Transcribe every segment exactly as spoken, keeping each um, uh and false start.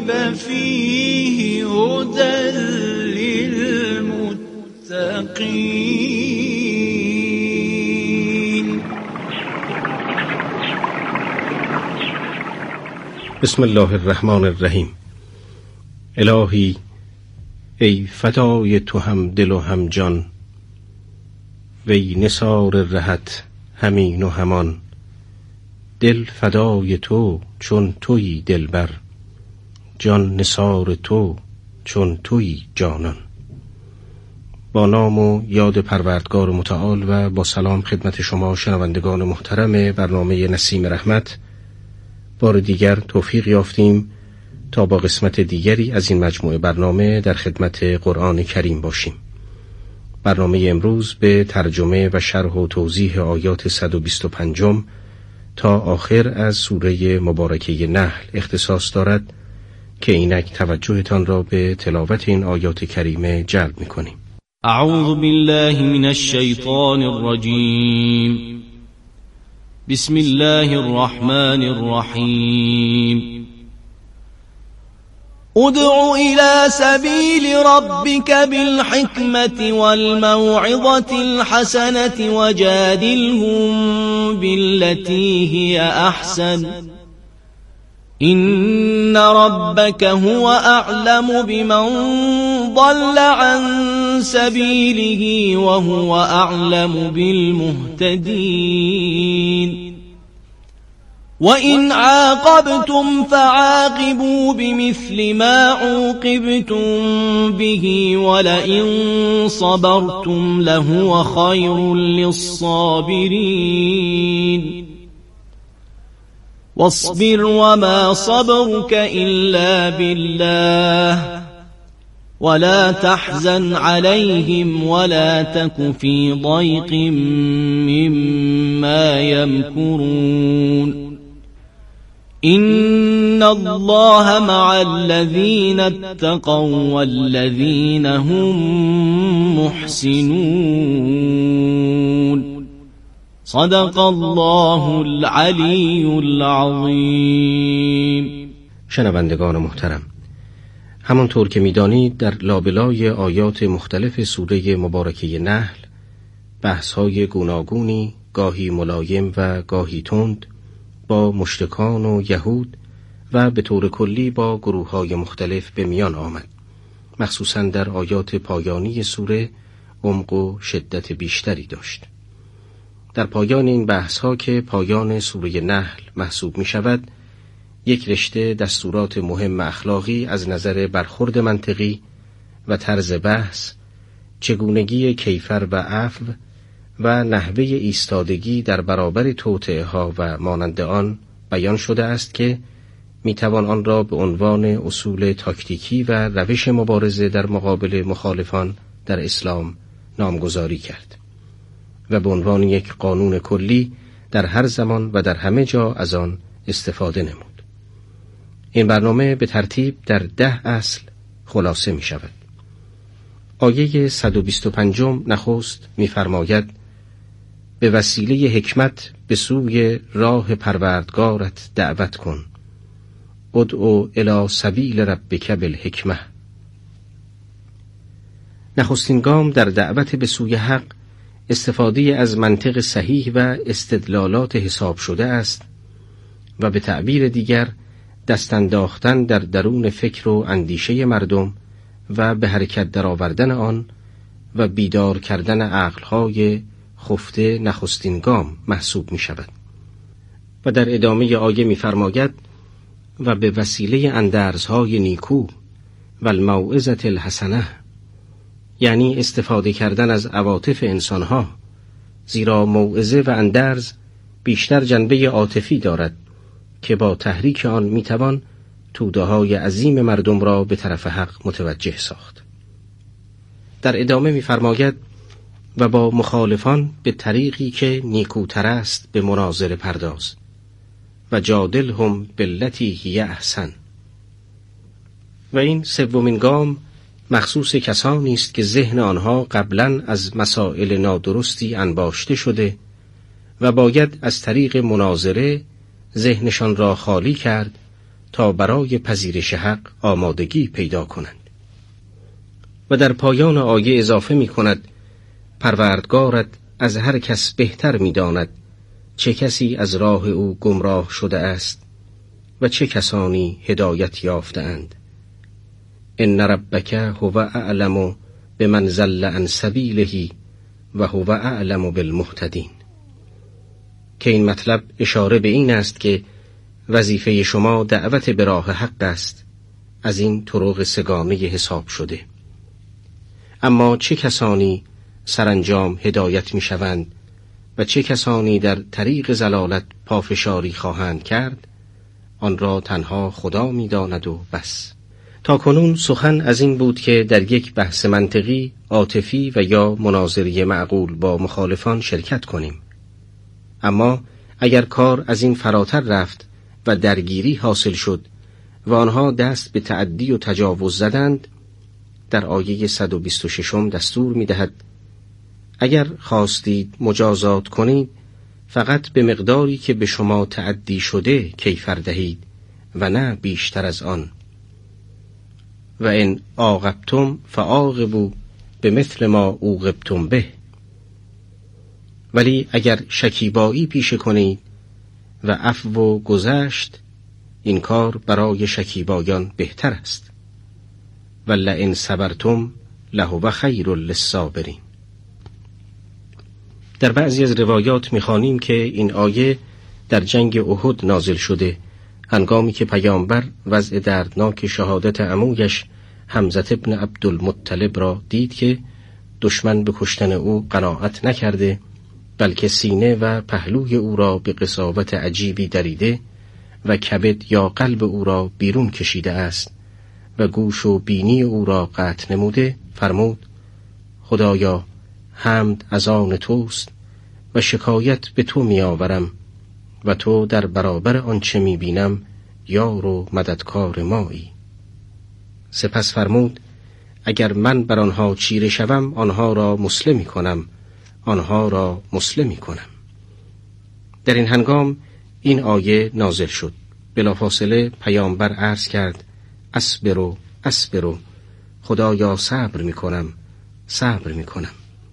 ریب فیه هدی للمتقین. بسم الله الرحمن الرحیم. الهی ای فدای تو هم دل و هم جان، وی نثار رهت همین و همان. دل فدای تو چون تویی دلبر، جان نثار تو چون تویی جانان. با نام و یاد پروردگار متعال و با سلام خدمت شما شنوندگان محترم برنامه نسیم رحمت، بار دیگر توفیق یافتیم تا با قسمت دیگری از این مجموعه برنامه در خدمت قرآن کریم باشیم. برنامه امروز به ترجمه و شرح و توضیح آیات صد و بیست و پنج تا آخر از سوره مبارکه نحل اختصاص دارد که اینک توجهتان را به تلاوت این آیات کریمه جلب می‌کنیم. اعوذ بالله من الشیطان الرجیم. بسم الله الرحمن الرحیم. ادع إلى سبيل ربك بالحكمة والموعظة الحسنة وجادلهم بالتي هي أحسن إن ربك هو أعلم بمن ضل عن سبيله وهو أعلم بالمهتدين. وَإِنْ عَاقَبْتُمْ فَعَاقِبُوا بِمِثْلِ مَا عُوقِبْتُمْ بِهِ وَلَئِنْ صَبَرْتُمْ لَهُوَ خَيْرٌ لِلصَّابِرِينَ. وَاصْبِرْ وَمَا صَبْرُكَ إِلَّا بِاللَّهِ وَلَا تَحْزَنْ عَلَيْهِمْ وَلَا تَكُ فِي ضَيْقٍ مِّمَّا يَمْكُرُونَ. إن الله مع الذين اتقوا والذين هم محسنون. صدق الله العلی العظیم. شنوندگان محترم، همانطور که می‌دانید در لابلای آیات مختلف سوره مبارکه نحل بحث‌های گوناگونی، گاهی ملایم و گاهی تند، با مشرکان و یهود و به طور کلی با گروه‌های مختلف به میان آمد. مخصوصاً در آیات پایانی سوره عمق و شدت بیشتری داشت. در پایان این بحث‌ها که پایان سوره نحل محسوب می‌شود، یک رشته دستورات مهم اخلاقی از نظر برخورد منطقی و طرز بحث، چگونگی کیفر و عفو و نحوه ایستادگی در برابر توطئه ها و مانند آن بیان شده است که میتوان آن را به عنوان اصول تاکتیکی و روش مبارزه در مقابل مخالفان در اسلام نامگذاری کرد و به عنوان یک قانون کلی در هر زمان و در همه جا از آن استفاده نمود. این برنامه به ترتیب در ده اصل خلاصه می شود. آیه صد و بیست و پنج نخست می فرماید به وسیله حکمت به سوی راه پروردگارت دعوت کن. ادعو الی سبیل ربک بالحکمه. نخستین گام در دعوت به سوی حق استفاده از منطق صحیح و استدلالات حساب شده است و به تعبیر دیگر دست انداختن در درون فکر و اندیشه مردم و به حرکت درآوردن آن و بیدار کردن عقل‌های خفته نخستین گام محسوب می شود. و در ادامه آیه می فرماید و به وسیله اندرزهای نیکو و الموعظة الحسنه، یعنی استفاده کردن از عواطف انسانها، زیرا موعظه و اندرز بیشتر جنبه عاطفی دارد که با تحریک آن می توان توده های عظیم مردم را به طرف حق متوجه ساخت. در ادامه می فرماید و با مخالفان به طریقی که نیکوتر است به مناظره پرداز و جادلهم باللتی هی احسن. و این سومین گام مخصوص کسانی است که ذهن آنها قبلاً از مسائل نادرستی انباشته شده و باید از طریق مناظره ذهنشان را خالی کرد تا برای پذیرش حق آمادگی پیدا کنند. و در پایان آیه اضافه می کند پروردگارت از هر کس بهتر می داند چه کسی از راه او گمراه شده است و چه کسانی هدایت یافته اند. ان ربک هو اعلم بمن ضل عن سبیله و هو اعلم بالمهتدین. که این مطلب اشاره به این است که وظیفه شما دعوت به راه حق است، از این طرق سگانه حساب شده. اما چه کسانی سرانجام هدایت می شوند و چه کسانی در طریق ضلالت پافشاری خواهند کرد، آن را تنها خدا می داند و بس. تا کنون سخن از این بود که در یک بحث منطقی، عاطفی و یا مناظره معقول با مخالفان شرکت کنیم. اما اگر کار از این فراتر رفت و درگیری حاصل شد و آنها دست به تعدی و تجاوز زدند، در آیه صد و بیست و شش دستور می دهد اگر خواستید مجازات کنید فقط به مقداری که به شما تعدی شده کیفر دهید و نه بیشتر از آن. و ان عاقبتم فعاقبوا بمثل ما عوقبتم به. ولی اگر شکیبایی پیشه کنید و عفو و گذشت، این کار برای شکیبایان بهتر است. ولئن صبرتم لهو خیر للصابرین. در بعضی از روایات می‌خوانیم که این آیه در جنگ احد نازل شده، هنگامی که پیامبر وضع دردناک شهادت عمویش حمزه ابن عبدالمطلب را دید که دشمن به کشتن او قناعت نکرده، بلکه سینه و پهلوی او را به قساوت عجیبی دریده و کبد یا قلب او را بیرون کشیده است و گوش و بینی او را قطع نموده، فرمود خدایا حمد از آن توست و شکایت به تو می آورم و تو در برابر آنچه می بینم یار و مددکار مایی. سپس فرمود اگر من بر آنها چیره شوم آنها را مسلمی کنم، آنها را مسلمی کنم. در این هنگام این آیه نازل شد. بلافاصله پیامبر عرض کرد اصبروا اصبروا، خدایا صبر می کنم صبر می کنم.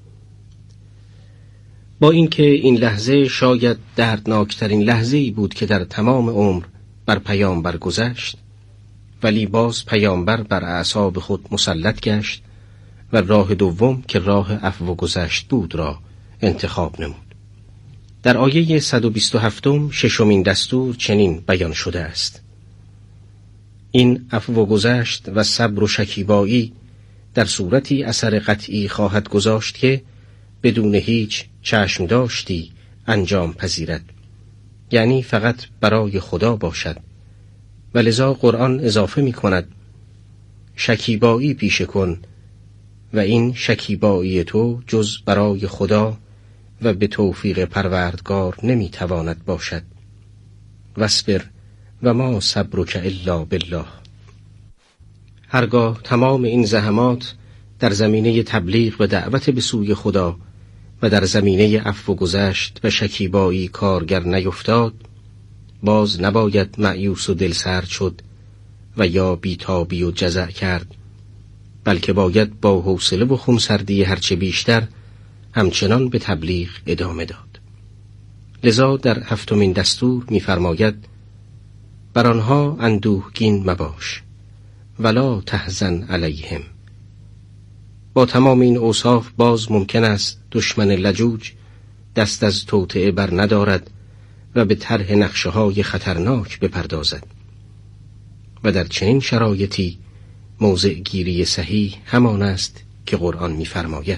با اینکه این لحظه شاید دردناکترین لحظه‌ای بود که در تمام عمر بر پیامبر گذشت، ولی باز پیامبر بر اعصاب خود مسلط گشت و راه دوم که راه عفو و گذشت بود را انتخاب نمود. در آیه صد و بیست و هفت ششمین دستور چنین بیان شده است: این عفو و گذشت و صبر و شکیبایی در صورتی اثر قطعی خواهد گذاشت که بدون هیچ چشم داشتی انجام پذیرد، یعنی فقط برای خدا باشد. و لذا قرآن اضافه می کند شکیبایی پیشه کن و این شکیبایی تو جز برای خدا و به توفیق پروردگار نمی تواند باشد. واصبر و ما صبرک الا بالله. هرگاه تمام این زحمات در زمینه تبلیغ و دعوت به سوی خدا و در زمینه عفو و گذشت و شکیبایی کارگر نیفتاد، باز نباید مایوس و دلسرد شد و یا بیتابی و جزع کرد، بلکه باید با حوصله و خونسردی هرچه بیشتر همچنان به تبلیغ ادامه داد. لذا در هفتمین دستور می‌فرماید بر آنها اندوهگین مباش ولا تحزن علیهم. با تمام این اوصاف باز ممکن است دشمن لجوج دست از توطئه بر ندارد و به طرح نقشه‌های خطرناک بپردازد و در چنین شرایطی موضع گیری صحیح همان است که قرآن می‌فرماید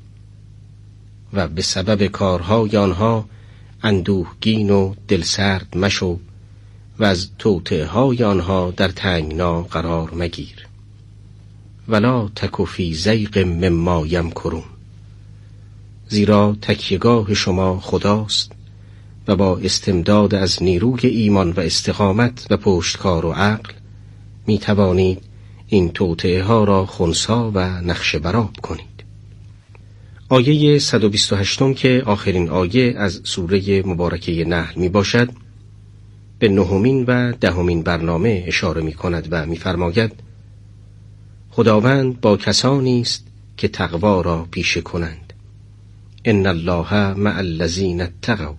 و به سبب کارهای آنها اندوهگین و دلسرد مشو و از توطئه‌های آنها در تنگنا قرار مگیر. ولا تک فی ضیق مما یمکرون، زیرا تکیه‌گاه شما خداست و با استمداد از نیروی ایمان و استقامت و پشتکار و عقل می توانید این توطئه ها را خنثی و نقش براب کنید. آیه صد و بیست و هشت که آخرین آیه از سوره مبارکه نحل می باشد، به نهمین و دهمین برنامه اشاره می کند و می فرماید خداوند با کسانی است که تقوا را پیشه کنند. ان الله مع الذین اتقوا.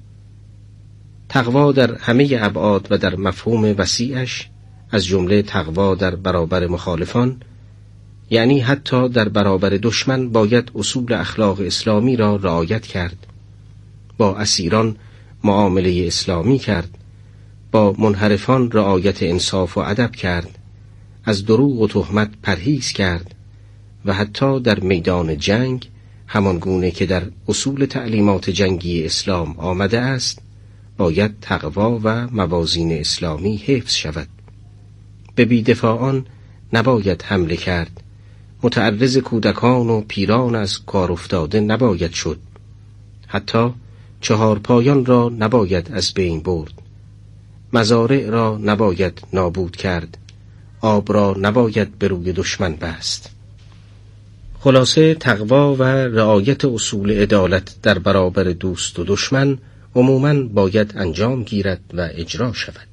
تقوا در همه ابعاد و در مفهوم وسیعش، از جمله تقوا در برابر مخالفان، یعنی حتی در برابر دشمن باید اصول اخلاق اسلامی را رعایت کرد، با اسیران معامله اسلامی کرد، با منحرفان رعایت انصاف و ادب کرد، از دروغ و تهمت پرهیز کرد و حتی در میدان جنگ همان گونه که در اصول تعلیمات جنگی اسلام آمده است باید تقوا و موازین اسلامی حفظ شود. به بی‌دفاعان نباید حمله کرد، متعرض کودکان و پیران از کار افتاده نباید شد، حتی چهار پایان را نباید از بین برد، مزارع را نباید نابود کرد، آب را نباید به روی دشمن بست. خلاصه تقوا و رعایت اصول عدالت در برابر دوست و دشمن عموماً باید انجام گیرد و اجرا شود.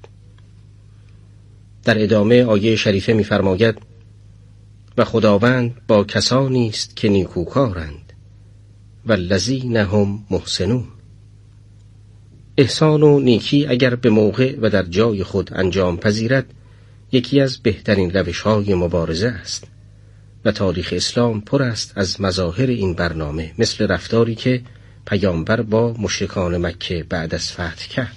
در ادامه آیه شریفه می‌فرماید و خداوند با کسانی است که نیکوکارند والذین هم محسنون. احسان و نیکی اگر به موقع و در جای خود انجام پذیرد یکی از بهترین روش‌های مبارزه است و تاریخ اسلام پر است از مظاهر این برنامه، مثل رفتاری که پیامبر با مشرکان مکه بعد از فتح کرد.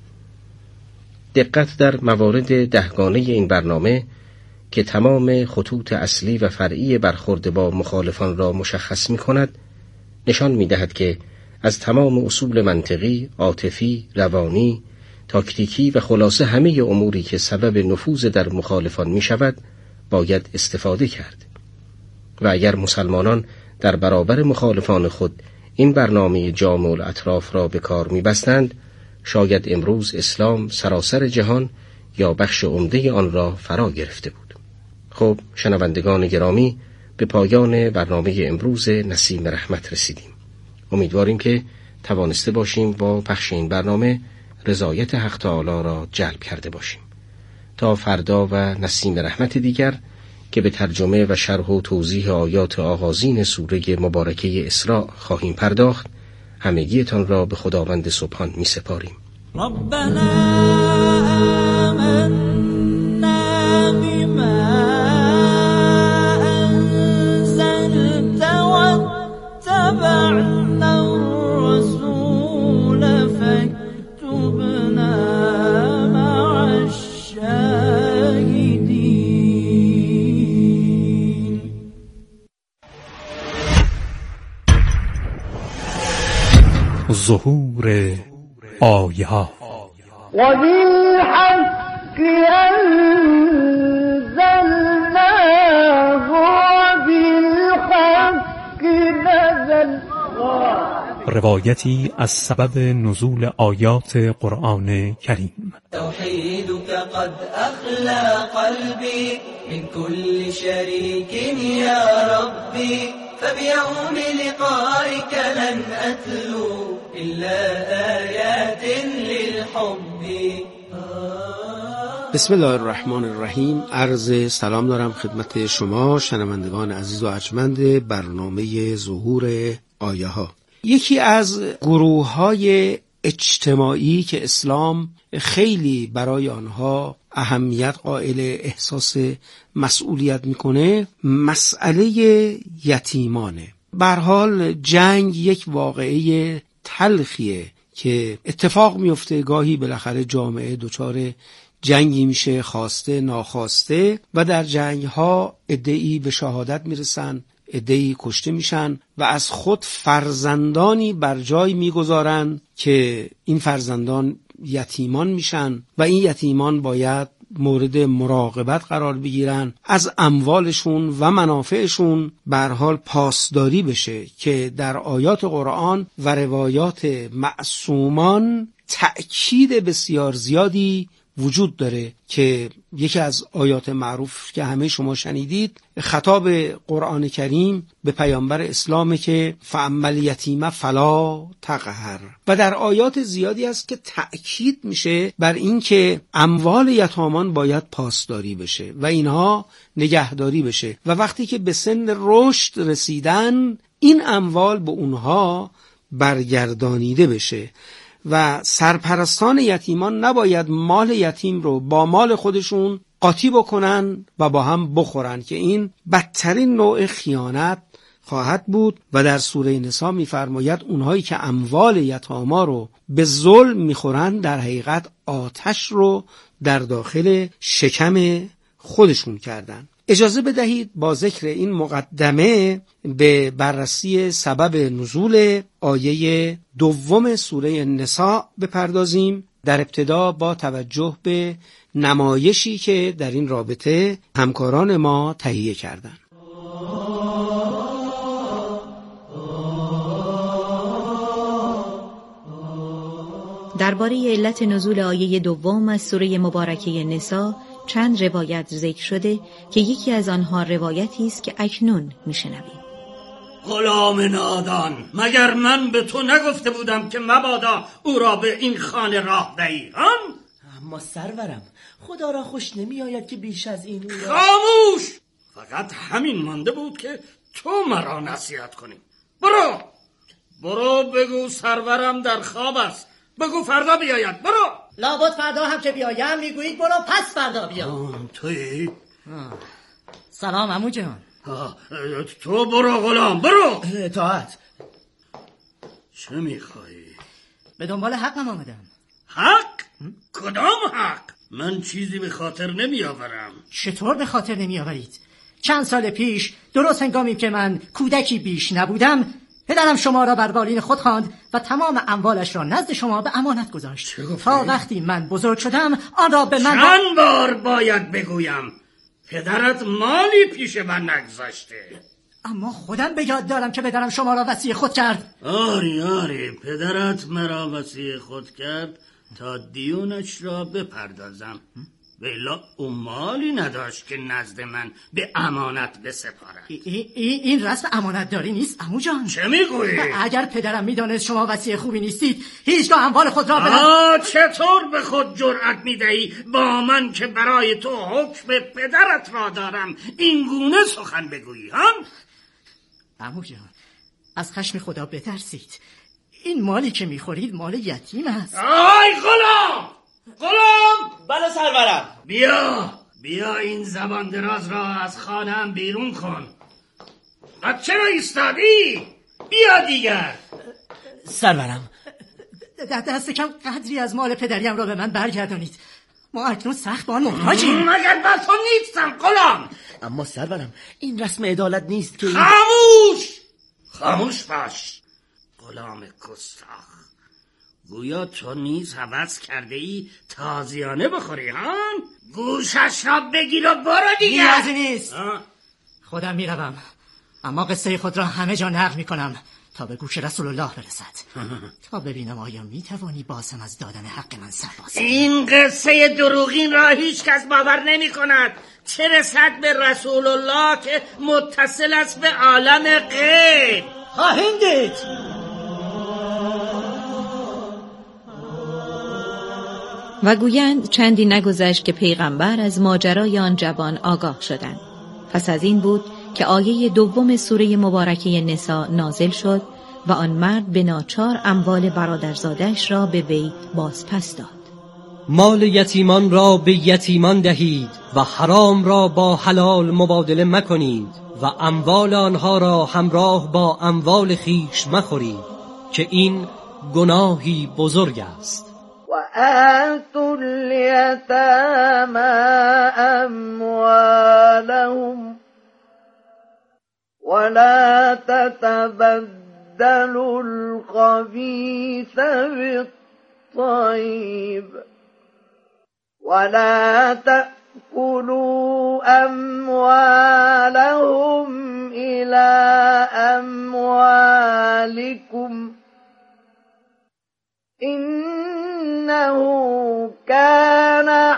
دقت در موارد دهگانه این برنامه که تمام خطوط اصلی و فرعی برخورد با مخالفان را مشخص می کند نشان می دهد که از تمام اصول منطقی، عاطفی، روانی، تاکتیکی و خلاصه همه اموری که سبب نفوذ در مخالفان می شود باید استفاده کرد. و اگر مسلمانان در برابر مخالفان خود این برنامه جامع الاطراف را به کار می بستند، شاید امروز اسلام سراسر جهان یا بخش عمده آن را فرا گرفته بود. خب شنوندگان گرامی، به پایان برنامه امروز نسیم رحمت رسیدیم. امیدواریم که توانسته باشیم با پخش این برنامه رضایت حق تعالی را جلب کرده باشیم. تا فردا و نسیم رحمت دیگر که به ترجمه و شرح و توضیح آیات آغازین سوره مبارکه اسراء خواهیم پرداخت، همگیتان را به خداوند سبحان می سپاریم. ربنا آمنا بما انزلت واتبعنا الرسول فاكتبنا مع الشاهدين. ظهور آیه ها و بالحق انزلناه و بالحق نزل. روایتی از سبب نزول آیات قرآن کریم. توحیدك قد اخلا قلبی من كل شریک یا ربی فبيوم لقائك لن أتلو إلا آيات للحب. بسم الله الرحمن الرحیم. عرض سلام دارم خدمت شما شنوندگان عزیز و ارجمند برنامه ظهور آیه ها. یکی از گروه های اجتماعی که اسلام خیلی برای آنها اهمیت قائل، احساس مسئولیت میکنه، مسئله یتیمانه. به هر حال جنگ یک واقعه تلخیه که اتفاق میفته، گاهی بالاخره جامعه دچار جنگی میشه، خواسته ناخواسته، و در جنگ ها عده‌ای به شهادت میرسن، عده‌ای کشته میشن و از خود فرزندانی بر جای میگذارن که این فرزندان یتیمان میشن و این یتیمان باید مورد مراقبت قرار بگیرن، از اموالشون و منافعشون به هر حال پاسداری بشه که در آیات قرآن و روایات معصومان تأکید بسیار زیادی وجود داره که یکی از آیات معروف که همه شما شنیدید، خطاب قرآن کریم به پیامبر اسلامه که فاما الیتیم فلا تقهر، و در آیات زیادی است که تأکید میشه بر این که اموال یتامان باید پاسداری بشه و اینها نگهداری بشه و وقتی که به سن رشد رسیدن این اموال به اونها برگردانیده بشه و سرپرستان یتیمان نباید مال یتیم رو با مال خودشون قاطی بکنن و با هم بخورن که این بدترین نوع خیانت خواهد بود. و در سوره نساء می‌فرماید اونهایی که اموال یتاما رو به ظلم میخورن در حقیقت آتش رو در داخل شکم خودشون کردن. اجازه بدهید با ذکر این مقدمه به بررسی سبب نزول آیه دوم سوره نساء بپردازیم، در ابتدا با توجه به نمایشی که در این رابطه همکاران ما تهیه کردند. درباره علت نزول آیه دوم از سوره مبارکه نساء چند روایت ذکر شده که یکی از آنها روایتی است که اکنون میشنویم. غلام نادان، مگر من به تو نگفته بودم که مبادا او را به این خانه راه دهی؟ هم؟ اما سرورم، خدا را خوش نمی آید که بیش از این او را... خاموش! فقط همین مانده بود که تو مرا نصیحت کنی. برو برو بگو سرورم در خواب است، بگو فردا بیاید. برو. لابد فردا هم که بیایم میگویید برو پس فردا بیا. تویی؟ سلام عمو جان. تو برو غلام، برو. اطاعت. چه میخوایی؟ به دنبال حقم آمدم. حق؟ کدام حق؟ من چیزی به خاطر نمی آورم. چطور به خاطر نمی آورید؟ چند سال پیش درست هنگامی که من کودکی بیش نبودم، پدرم شما را بر بالین خود خواند و تمام اموالش را نزد شما به امانت گذاشت تا وقتی من بزرگ شدم آن را به من... چند بار باید بگویم پدرت مالی پیش من نگذاشته؟ اما خودم به یاد دارم که پدرم شما را وصی خود کرد. آری آری، پدرت مرا وصی خود کرد تا دیونش را بپردازم، ولی او مالی نداشت که نزد من به امانت بسپارد. ای ای این رسم امانت داری نیست عمو جان. چه میگویی؟ اگر پدرم میدانست شما وصی خوبی نیستید هیچگاه اموال خود را به آه چطور به خود جرأت میدهی با من که برای تو حکم پدرت را دارم این گونه سخن بگویی؟ هم؟ عمو جان از خشم خدا بترسید، این مالی که میخورید مال یتیم است. آی غلام، غلام! بله سرورم. بیا بیا این زبان دراز را از خانه‌ام بیرون کن. و چرا ایستادی؟ بیا دیگر. سرورم دست کم قدری از مال پدریم را به من برگردانید، ما اکنون سخت با آن محتاجیم. مگر بر تو نیستم غلام؟ اما سرورم این رسم عدالت نیست که... خاموش خاموش باش غلام گستاخ، گویا تو نیز هوس کرده ای تازیانه بخوری هان؟ گوشش را بگیر و برو دیگه. نیازی نیست. خودم میروم، اما قصه خود را همه جا نقل میکنم تا به گوش رسول الله برسد تا ببینم آیا میتوانی بازم از دادن حق من سر بازی. این قصه دروغین را هیچ کس باور نمی کند، چه رسد به رسول الله که متصل است به عالم غیب. خواهیم دید. و گویند چندی نگذشت که پیغمبر از ماجرای آن جوان آگاه شدند. پس از این بود که آیه دوم سوره مبارکه نساء نازل شد و آن مرد به ناچار اموال برادرزادش را به وی بازپس داد. مال یتیمان را به یتیمان دهید و حرام را با حلال مبادله مکنید و اموال آنها را همراه با اموال خیش مخورید که این گناهی بزرگ است. وآتوا اليتامى أموالهم ولا تتبدلوا الخبيث بالطيب ولا تأكلوا أموالهم إلى أموالكم إنه كان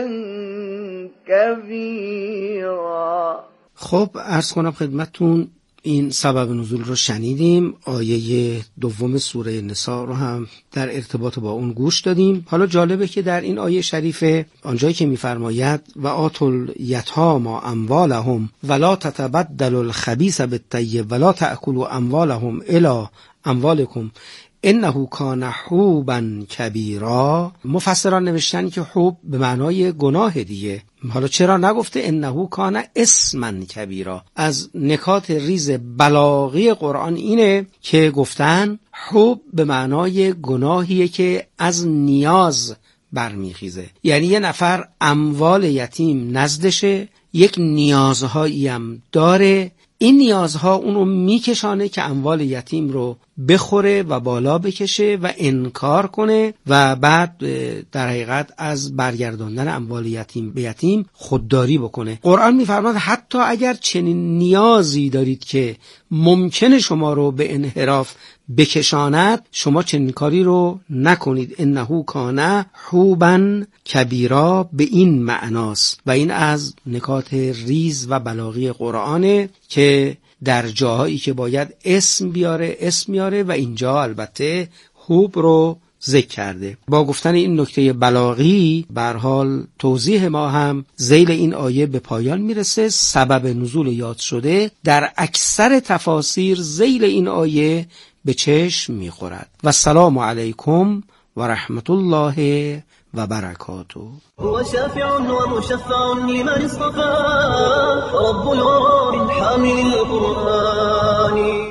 كبيرا. خب عرض کنم خدمتون این سبب نزول رو شنیدیم، آیه دوم سوره نساء رو هم در ارتباط با اون گوش دادیم. حالا جالبه که در این آیه شریفه آنجایی که می‌فرماید و آتوا الیتامی اموالهم ولا تتبدلوا الخبیث بالطیب ولا تأکلوا اموالهم الی اموالکم انه کان حوبا کبیرا، مفسران نوشتن که حوب به معنای گناه دیگه. حالا چرا نگفته انه کان اسما کبیرا؟ از نکات ریز بلاغی قرآن اینه که گفتن حوب به معنای گناهیه که از نیاز برمیخیزه، یعنی یه نفر اموال یتیم نزدشه، یک نیازهایی هم داره، این نیازها اونو میکشانه که اموال یتیم رو بخوره و بالا بکشه و انکار کنه و بعد در حقیقت از برگرداندن اموال یتیم به یتیم خودداری بکنه. قرآن میفرماد حتی اگر چنین نیازی دارید که ممکنه شما رو به انحراف بکشاند، شما چنین کاری رو نکنید. انه کان حوبا کبیرا به این معناست و این از نکات ریز و بلاغی قرآنه که در جاهایی که باید اسم بیاره اسم میاره و اینجا البته حوب رو ذکر کرده. با گفتن این نکته بلاغی به هر حال توضیح ما هم ذیل این آیه به پایان میرسه. سبب نزول یاد شده در اکثر تفاسیر ذیل این آیه به چشم میخورد. و السلام علیکم و رحمت الله و برکاته. هو شافع ومشفع لمن اصطفى رب الورى حامل القرآن.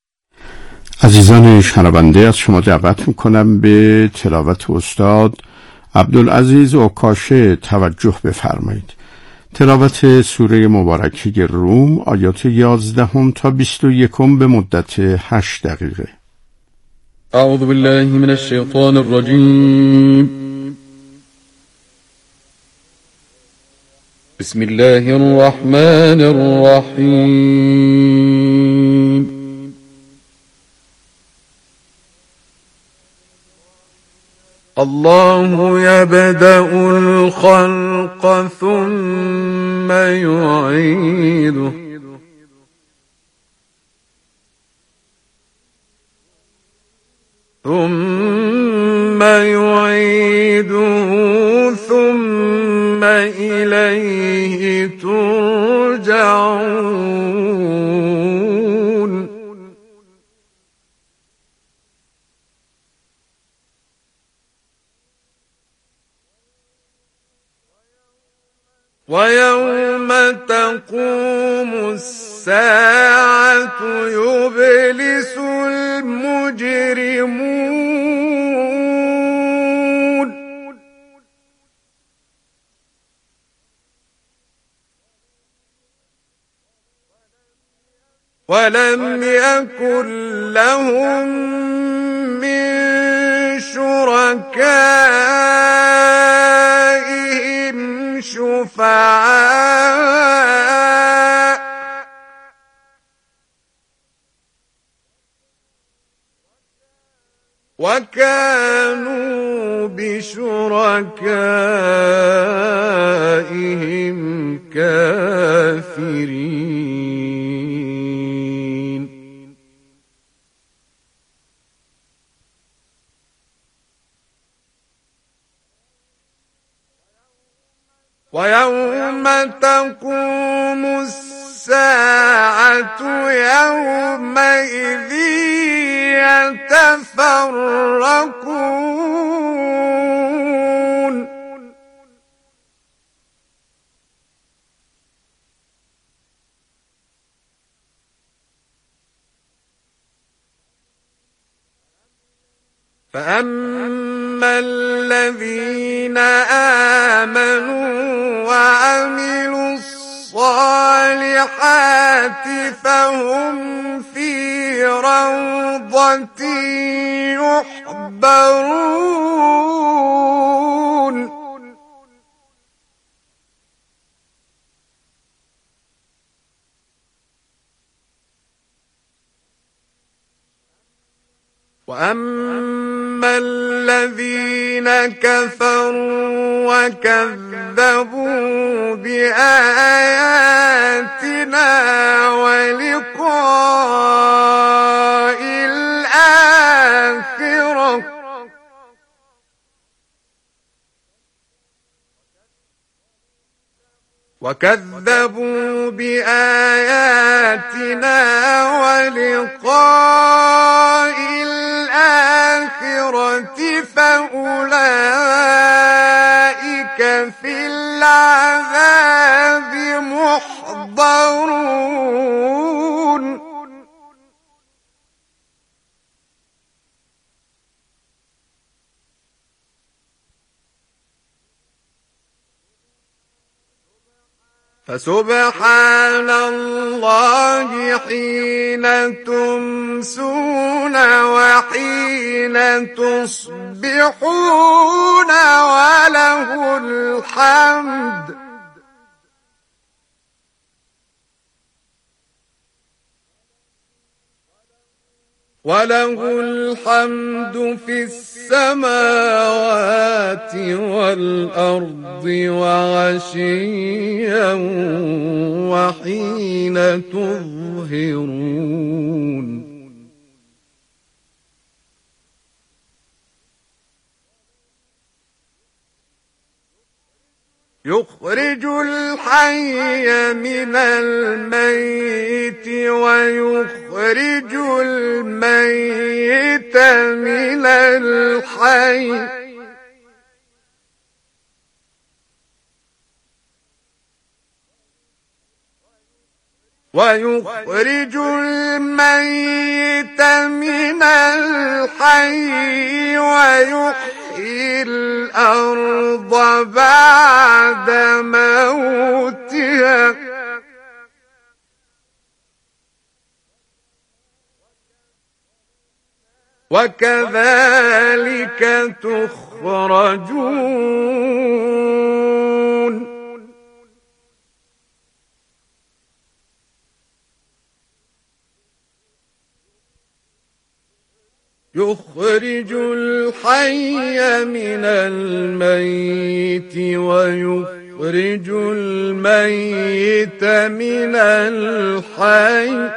عزیزان شنونده، از شما دعوت میکنم به تلاوت استاد عبدالعزیز عکاشه توجه بفرمایید. تلاوت سوره مبارکه روم آیات یازدهم تا بیست و یکم به مدت هشت دقیقه. اعوذ بالله من الشیطان الرجیم. بسم الله الرحمن الرحیم. الله يبدأ الخلق ثم يعيده ثم يعيده ثم إليه ترجعون. ويوم تقوم الساعة يبلس المجرمون ولم يكن لهم من شركائهم شفعاء وكانوا بشركائهم كافرين. ويوم تقوم الساعة يومئذ يتفرقون. فأما الذين آمنوا وعملوا الصالحات فهم في روضة يحبرون. وأما الذين الذين كفروا وكذبوا بآياتنا ولقاء الآخرة وكذبوا بآياتنا ولقاء الآخرة فأولئك في العذاب محضرون فسبحان الله حين تمسون وحين تصبحون وله الحمد وله الحمد في السماوات والأرض وعشيا وحين تظهرون يخرج الحي من الميت ويخرج الميت من الحي ويخرج الميت من الحي ويحيي الأرض بعد موتها وكذلك تخرجون يخرج الحي من الميت ويخرج الميت من الحي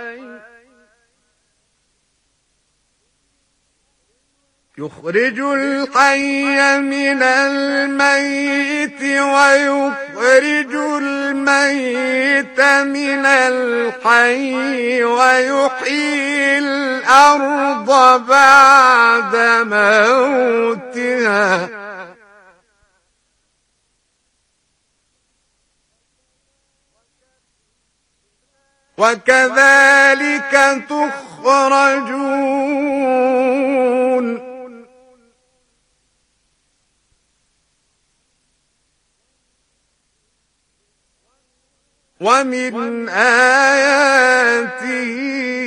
يخرج الحي من الميت ويخرج الميت من الحي ويحيي الأرض بعد موتها وكذلك تخرجون ومن آياته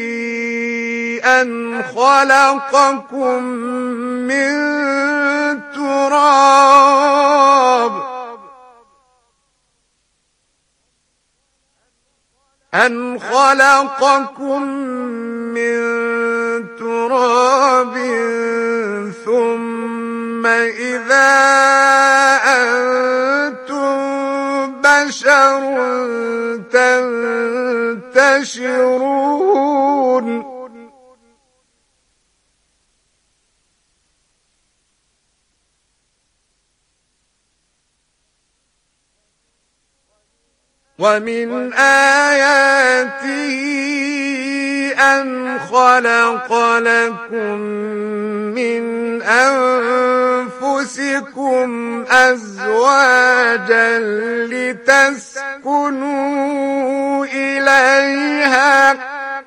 أن خلقكم من تراب أن خلقكم من تراب ثم إذا أنتم بشر تنتشرون ومن آياته أن خلق لكم من أنفسكم أزواجا لتسكنوا إليها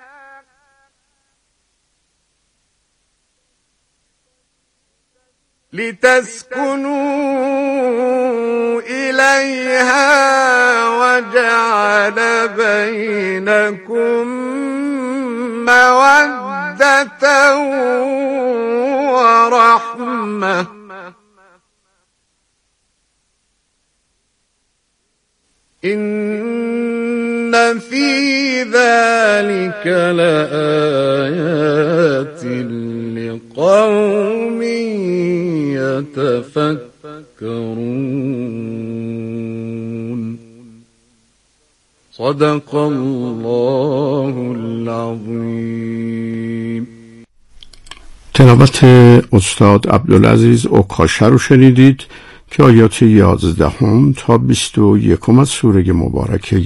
لتسكنوا إليها وجعل بينكم مودة ورحمة إن في ذلك لآيات لقوم يتفكرون صدق الله العظیم. تلاوت استاد عبدالعزیز اوکاشی رو شنیدید که آیات یازدهم تا بیست و یکم از سوره مبارکه